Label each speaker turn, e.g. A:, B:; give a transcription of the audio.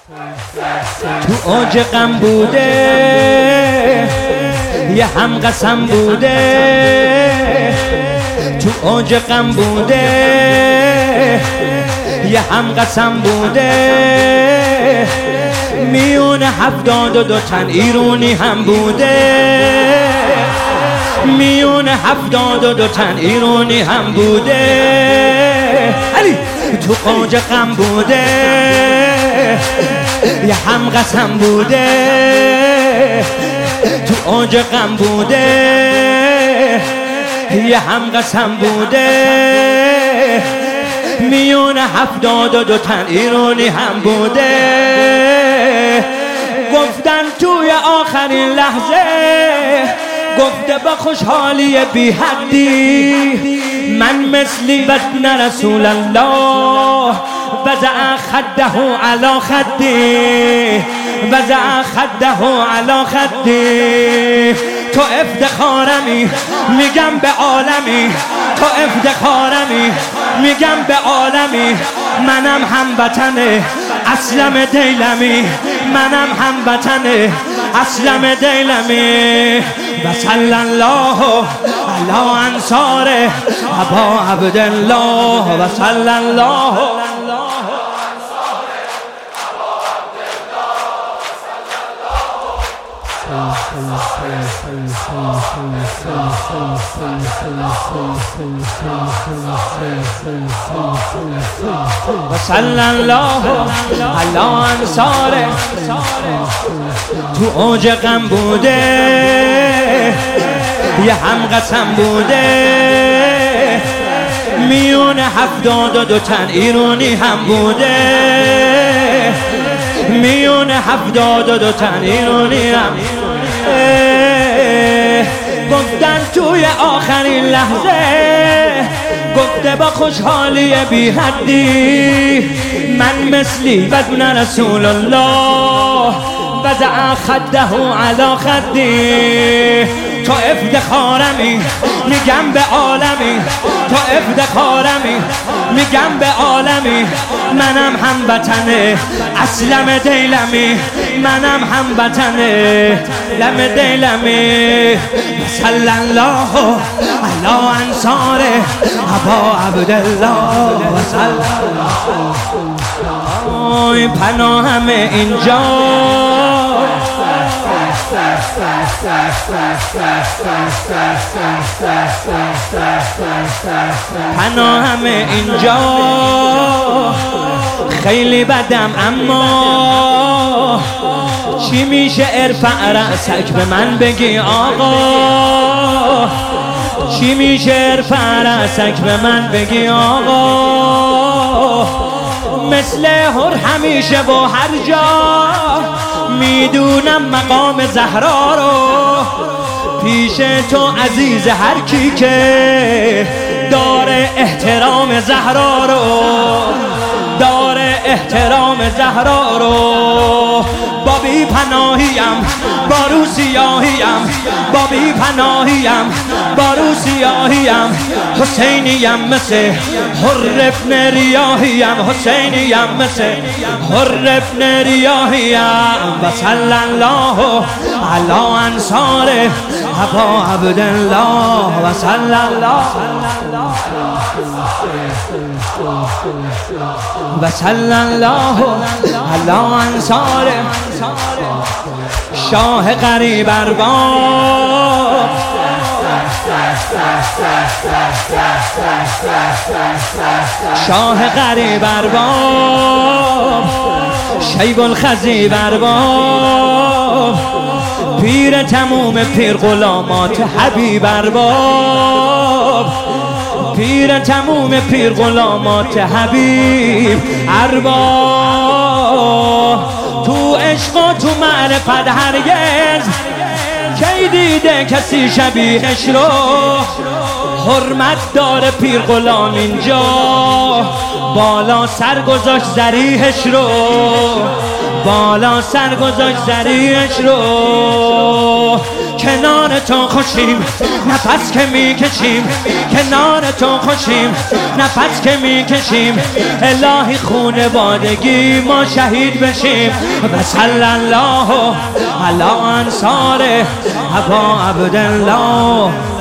A: تو اوج غم بوده یه هم قسم بوده، تو اوج غم بوده یه هم قسم بوده، میون 72 تن ایرونی هم بوده، میون 72 تن ایرونی هم بوده. علی تو اوج غم بوده یه هم قسم بوده، تو اوج غم بوده یه هم قسم بوده، میون 72 تن ایرانی هم بوده. گفتن توی آخرین لحظه گفته با خوشحالی بی حدی، من مثلی بدن رسول الله وضع خده علی خدی، وضع خده علی خدی. تو افتخارمی میگم به عالمی، تو افتخارمی میگم به عالمی، منم هموطن اسلم دیلمی، منم هموطن اسلم دیلمی. و صلی الله علی انصار ابا عبدالله، و صلی الله وصلی الله علی انصار. تو اوج غم بوده یه هم قسم بوده، میون 72 تن ایرانی هم بوده، میون 72 تن ایرانی هم. گفتن توی آخرین لحظه گفته با خوشحالی بی حدی، من مثلی بدن رسول الله وضع خده علی خدی. تو افتخارمی میگم به عالمی، تو افتخارمی میگم به عالمی، منم هموطن اسلم دیلمی، منم هموطن لم دیلمی. صلی الله علی انصار ابا عبدالله، و صلی الله پناهم اینجا، پناهم اینجا. خیلی بدم اما چی میشه ارفع رأسک به من بگی آقا، چی میشه ارفع رأسک به من بگی آقا. مثل هر همیشه و هر جا میدونم مقام زهرا رو، پیش تو عزیز هر کی که داره احترام زهرا رو، داره احترام زهرا رو. با بی پناهیم با رو سیاهیم، با بی پناهیم با رو سیاهیم، حسینیم مثل حر ابن ریاحیم، حسینیم مثل حر ابن ریاحیم. و صلی الله علی انصار ابا عبدالله، و صلی الله و صلی الله علی انصار شاه غریب ارباب. شاه غریب ارباب، شیب الخضیب ارباب، پیر تموم پیر غلامات حبیب ارباب، پیر تموم پیر غلامات حبیب ارباب. تو عشق و تو معرفت هرگز کی دیده کسی شبیهش رو، حرمت داره پیر غلام اینجا، بالا سر گذاشت ذریحش رو، بالا سر گذاشت زریعش رو. کنار تو خوشیم نفس که میکشیم، کنار تو خوشیم نفس که میکشیم. الهی خونوادگی ما شهید بشیم. و صلی الله علی انصار ابا عبدالله.